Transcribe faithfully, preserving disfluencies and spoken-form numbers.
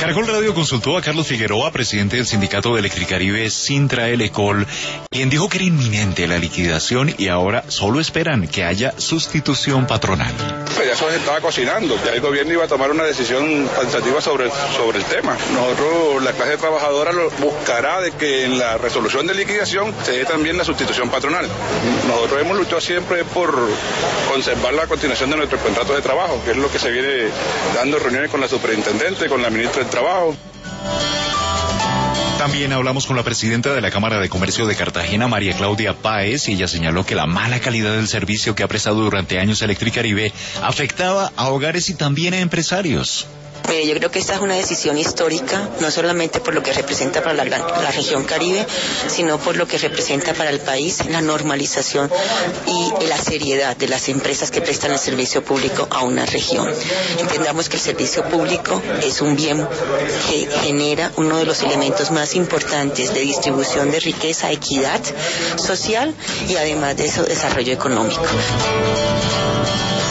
Caracol Radio consultó a Carlos Figueroa, presidente del sindicato de Electricaribe Sintra Elecol, quien dijo que era inminente la liquidación y ahora solo esperan que haya sustitución patronal. Pues ya eso se estaba cocinando, ya el gobierno iba a tomar una decisión tentativa sobre, sobre el tema. Nosotros, la clase trabajadora, lo buscará de que en la resolución de liquidación se dé también la sustitución patronal. Nosotros hemos luchado siempre por conservar la continuación de nuestros contratos de trabajo, que es lo que se viene dando reuniones con la superintendente, con la ministra del Trabajo. También hablamos con la presidenta de la Cámara de Comercio de Cartagena, María Claudia Páez, y ella señaló que la mala calidad del servicio que ha prestado durante años Electricaribe afectaba a hogares y también a empresarios. Mire, yo creo que esta es una decisión histórica, no solamente por lo que representa para la, la región Caribe, sino por lo que representa para el país, la normalización y la seriedad de las empresas que prestan el servicio público a una región. Entendamos que el servicio público es un bien que genera uno de los elementos más importantes de distribución de riqueza, equidad social y además de eso, desarrollo económico.